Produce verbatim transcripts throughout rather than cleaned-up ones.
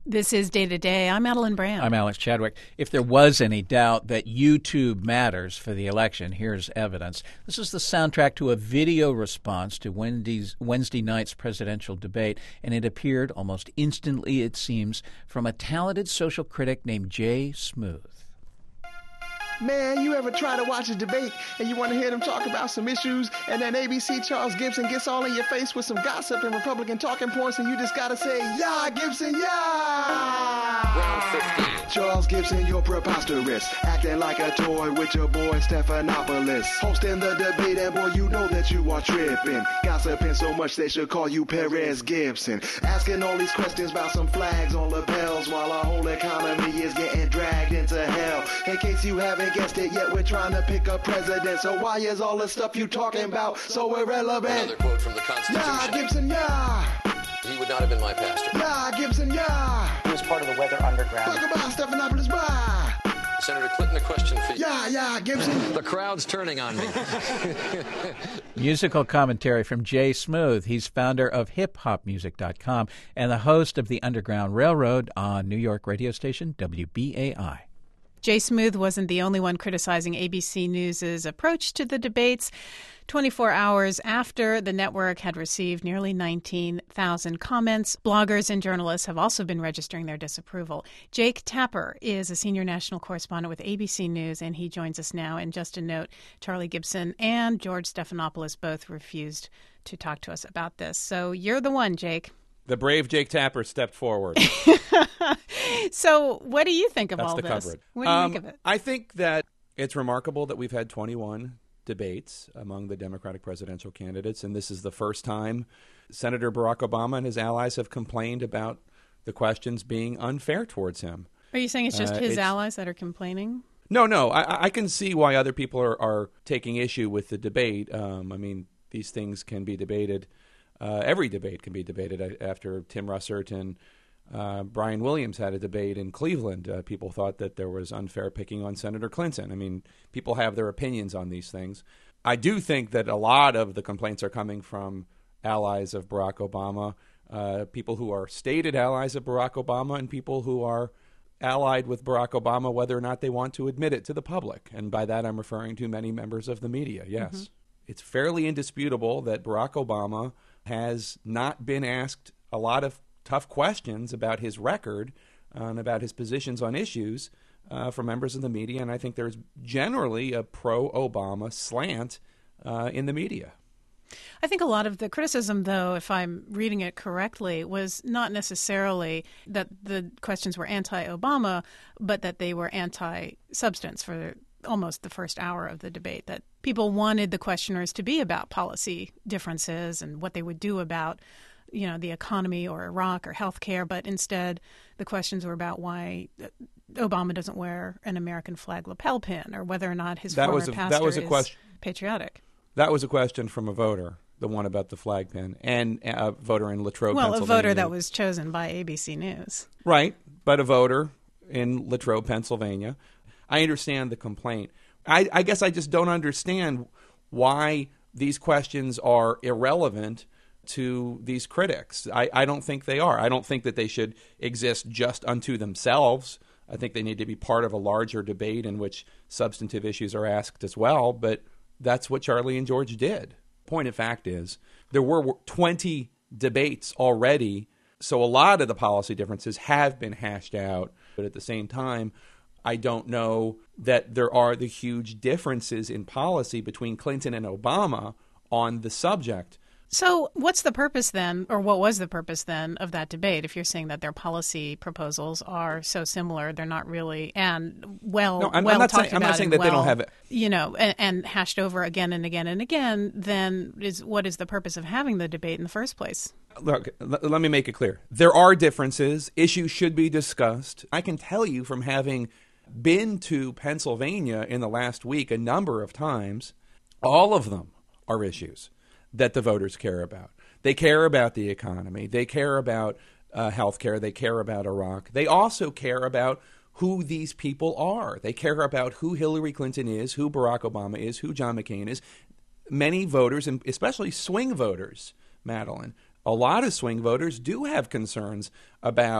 This is Day to Day. I'm Madeline Brand. I'm Alex Chadwick. If there was any doubt that YouTube matters for the election, here's evidence. This is the soundtrack to a video response to Wednesday's, Wednesday night's presidential debate, and it appeared almost instantly, it seems, from a talented social critic named Jay Smooth. Man, you ever try to watch a debate and you want to hear them talk about some issues, and then A B C Charles Gibson gets all in your face with some gossip and Republican talking points, and you just gotta say, "Yeah, Gibson, yeah!" Round fifteen. Charles Gibson, you're preposterous, acting like a toy with your boy Stephanopoulos. Hosting the debate, and boy, you know that you are tripping. Gossiping so much they should call you Perez Gibson. Asking all these questions about some flags on lapels while our whole economy is getting dragged into hell. In case you haven't guessed it yet, we're trying to pick a president, so why is all the stuff you talking about so irrelevant? Another quote from the Constitution. Yeah, Gibson, yeah! He would not have been my pastor. Yeah, Gibson, yeah! He was part of the Weather Underground. Talk about Stephanopoulos, bye! Senator Clinton, a question for you. Yeah, yeah, Gibson. The crowd's turning on me. Musical commentary from Jay Smooth. He's founder of hip hop music dot com and the host of the Underground Railroad on New York radio station W B A I. Jay Smooth wasn't the only one criticizing A B C News' approach to the debates. twenty-four hours after the network had received nearly nineteen thousand comments, bloggers and journalists have also been registering their disapproval. Jake Tapper is a senior national correspondent with A B C News, and he joins us now. And just a note, Charlie Gibson and George Stephanopoulos both refused to talk to us about this. So you're the one, Jake. The brave Jake Tapper stepped forward. So what do you think of That's all the this? cover. What do you um, think of it? I think that it's remarkable that we've had twenty-one debates among the Democratic presidential candidates, and this is the first time Senator Barack Obama and his allies have complained about the questions being unfair towards him. Are you saying it's just uh, his it's, allies that are complaining? No, no. I, I can see why other people are, are taking issue with the debate. Um, I mean, these things can be debated. Uh, every debate can be debated. After Tim Russert and uh, Brian Williams had a debate in Cleveland, uh, people thought that there was unfair picking on Senator Clinton. I mean, people have their opinions on these things. I do think that a lot of the complaints are coming from allies of Barack Obama, uh, people who are stated allies of Barack Obama, and people who are allied with Barack Obama, whether or not they want to admit it to the public. And by that, I'm referring to many members of the media, yes. Mm-hmm. It's fairly indisputable that Barack Obama has not been asked a lot of tough questions about his record uh, and about his positions on issues uh, from members of the media, and I think there's generally a pro-Obama slant uh, in the media. I think a lot of the criticism, though, if I'm reading it correctly, was not necessarily that the questions were anti-Obama, but that they were anti-substance for almost the first hour of the debate, that people wanted the questioners to be about policy differences and what they would do about, you know, the economy or Iraq or healthcare, but instead the questions were about why Obama doesn't wear an American flag lapel pin or whether or not his that former was a, pastor that was a is question, patriotic. That was a question from a voter, the one about the flag pin, and a voter in Latrobe, well, Pennsylvania. Well, a voter that was chosen by A B C News. Right, but a voter in Latrobe, Pennsylvania. I understand the complaint. I, I guess I just don't understand why these questions are irrelevant to these critics. I, I don't think they are. I don't think that they should exist just unto themselves. I think they need to be part of a larger debate in which substantive issues are asked as well, but that's what Charlie and George did. Point of fact is, there were twenty debates already, so a lot of the policy differences have been hashed out, but at the same time, I don't know that there are the huge differences in policy between Clinton and Obama on the subject. So what's the purpose then, or what was the purpose then of that debate? If you're saying that their policy proposals are so similar, they're not really, and well, no, I'm, well I'm not talked saying, I'm about not saying and that they well, don't have it. You know, and, and hashed over again and again and again, then is what is the purpose of having the debate in the first place? Look, l- let me make it clear. There are differences. Issues should be discussed. I can tell you from having been to Pennsylvania in the last week a number of times, all of them are issues that the voters care about. They care about the economy. They care about uh, health care. They care about Iraq. They also care about who these people are. They care about who Hillary Clinton is, who Barack Obama is, who John McCain is. Many voters, and especially swing voters, Madeline, a lot of swing voters do have concerns about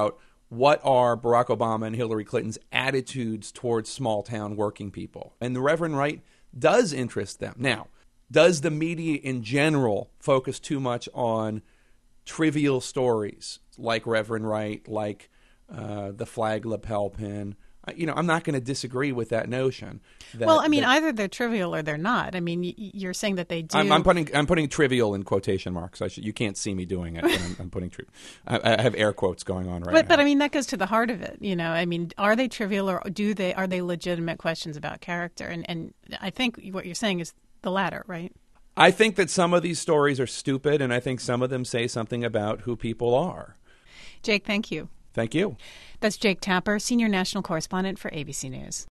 what are Barack Obama and Hillary Clinton's attitudes towards small-town working people? And the Reverend Wright does interest them. Now, does the media in general focus too much on trivial stories like Reverend Wright, like uh, the flag lapel pin? You know, I'm not going to disagree with that notion. That, well, I mean, that, either they're trivial or they're not. I mean, y- you're saying that they do. I'm, I'm putting I'm putting trivial in quotation marks. I should, you can't see me doing it. But I'm, I'm putting tri- I, I have air quotes going on right but, now. But I mean, that goes to the heart of it. You know, I mean, are they trivial or do they are they legitimate questions about character? And and I think what you're saying is the latter, right? I think that some of these stories are stupid, and I think some of them say something about who people are. Jake, thank you. Thank you. That's Jake Tapper, Senior National Correspondent for A B C News.